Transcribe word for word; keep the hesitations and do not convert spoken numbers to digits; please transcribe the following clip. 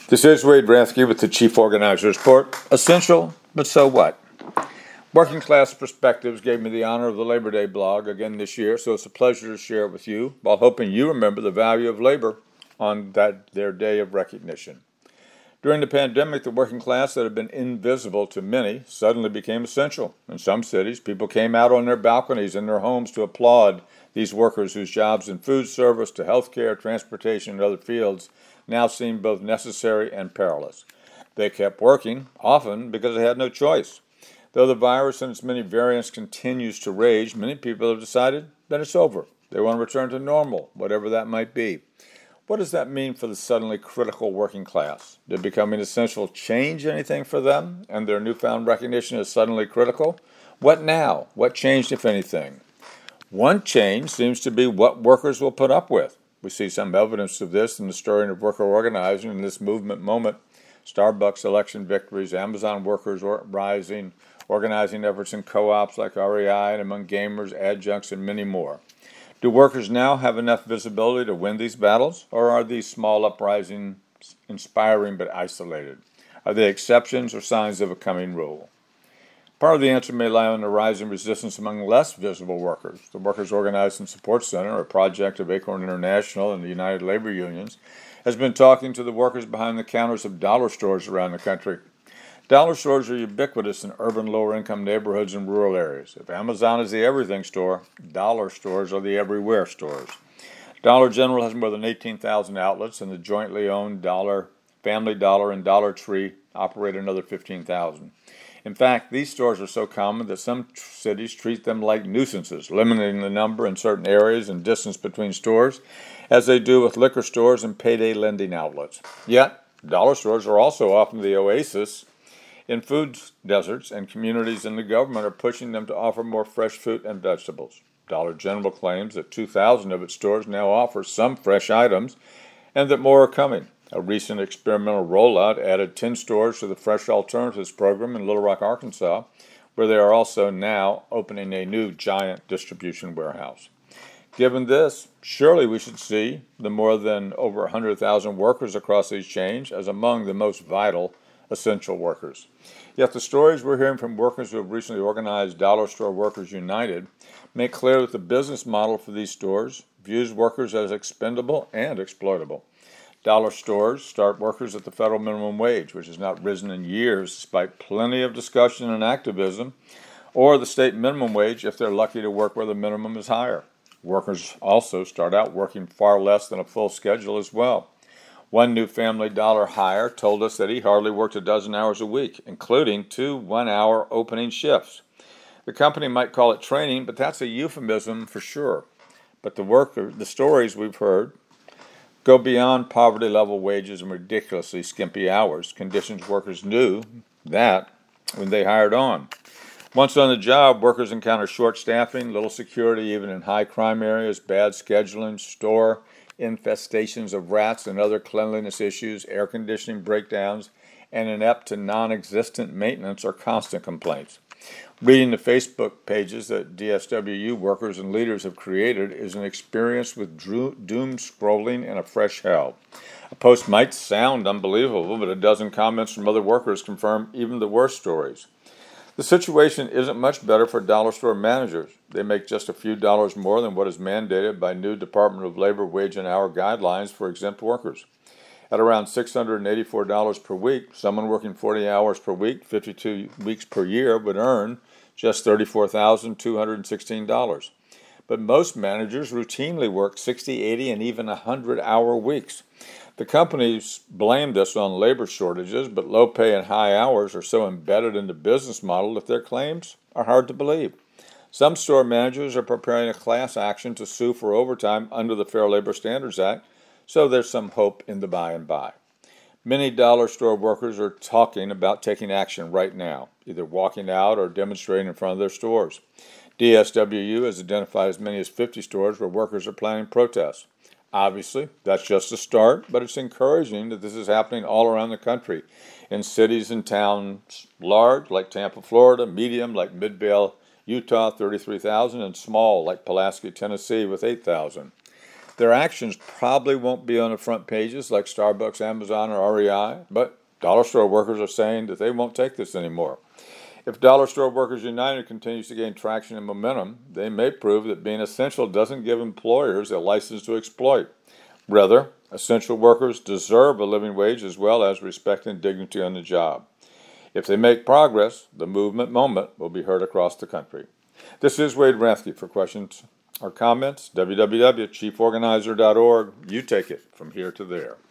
This is Wade Rathke with the Chief Organizer's Report. Essential, but so what? Working Class Perspectives gave me the honor of the Labor Day blog again this year, so it's a pleasure to share it with you while hoping you remember the value of labor on that their day of recognition. During the pandemic, the working class that had been invisible to many suddenly became essential. In some cities, people came out on their balconies in their homes to applaud these workers whose jobs in food service to healthcare, transportation, and other fields now seemed both necessary and perilous. They kept working, often because they had no choice. Though the virus and its many variants continues to rage, many people have decided that it's over. They want to return to normal, whatever that might be. What does that mean for the suddenly critical working class? Did becoming essential change anything for them and their newfound recognition as suddenly critical? What now? What changed, if anything? One change seems to be what workers will put up with. We see some evidence of this in the stirring of worker organizing in this movement moment. Starbucks election victories, Amazon workers or rising, organizing efforts in co-ops like R E I and among gamers, adjuncts, and many more. Do workers now have enough visibility to win these battles, or are these small uprisings inspiring but isolated? Are they exceptions or signs of a coming rule? Part of the answer may lie on the rising resistance among less visible workers. The Workers Organizing Support Center, a project of Acorn International and the United Labor Unions, has been talking to the workers behind the counters of dollar stores around the country. Dollar stores are ubiquitous in urban lower-income neighborhoods and rural areas. If Amazon is the everything store, dollar stores are the everywhere stores. Dollar General has more than eighteen thousand outlets, and the jointly owned Dollar, Family Dollar, and Dollar Tree operate another fifteen thousand. In fact, these stores are so common that some t- cities treat them like nuisances, limiting the number in certain areas and distance between stores, as they do with liquor stores and payday lending outlets. Yet, dollar stores are also often the oasis in food deserts, and communities and the government are pushing them to offer more fresh fruit and vegetables. Dollar General claims that two thousand of its stores now offer some fresh items and that more are coming. A recent experimental rollout added ten stores to the Fresh Alternatives program in Little Rock, Arkansas, where they are also now opening a new giant distribution warehouse. Given this, surely we should see the more than over one hundred thousand workers across these chains as among the most vital essential workers. Yet the stories we're hearing from workers who have recently organized Dollar Store Workers United make clear that the business model for these stores views workers as expendable and exploitable. Dollar stores start workers at the federal minimum wage, which has not risen in years despite plenty of discussion and activism, or the state minimum wage if they're lucky to work where the minimum is higher. Workers also start out working far less than a full schedule as well. One new Family Dollar hire told us that he hardly worked a dozen hours a week, including two one-hour opening shifts. The company might call it training, but that's a euphemism for sure. But the worker, the stories we've heard go beyond poverty-level wages and ridiculously skimpy hours, conditions workers knew that when they hired on. Once on the job, workers encounter short staffing, little security even in high-crime areas, bad scheduling, store infestations of rats and other cleanliness issues, air conditioning breakdowns, and inept to non-existent maintenance or constant complaints. Reading the Facebook pages that D S W U workers and leaders have created is an experience with doom scrolling and a fresh hell. A post might sound unbelievable, but a dozen comments from other workers confirm even the worst stories. The situation isn't much better for dollar store managers. They make just a few dollars more than what is mandated by new Department of Labor wage and hour guidelines for exempt workers. At around six hundred eighty-four dollars per week, someone working forty hours per week, fifty-two weeks per year, would earn just thirty-four thousand two hundred sixteen dollars. But most managers routinely work sixty, eighty, and even one hundred-hour weeks. The companies blame this on labor shortages, but low pay and high hours are so embedded in the business model that their claims are hard to believe. Some store managers are preparing a class action to sue for overtime under the Fair Labor Standards Act, so there's some hope in the by and by. Many dollar store workers are talking about taking action right now, either walking out or demonstrating in front of their stores. D S W U has identified as many as fifty stores where workers are planning protests. Obviously, that's just a start, but it's encouraging that this is happening all around the country, in cities and towns large, like Tampa, Florida, medium, like Midvale, Utah, thirty-three thousand, and small, like Pulaski, Tennessee, with eight thousand. Their actions probably won't be on the front pages like Starbucks, Amazon, or R E I, but dollar store workers are saying that they won't take this anymore. If Dollar Store Workers United continues to gain traction and momentum, they may prove that being essential doesn't give employers a license to exploit. Rather, essential workers deserve a living wage as well as respect and dignity on the job. If they make progress, the movement moment will be heard across the country. This is Wade Rathke. For questions or comments, w w w dot chief organizer dot org. You take it from here to there.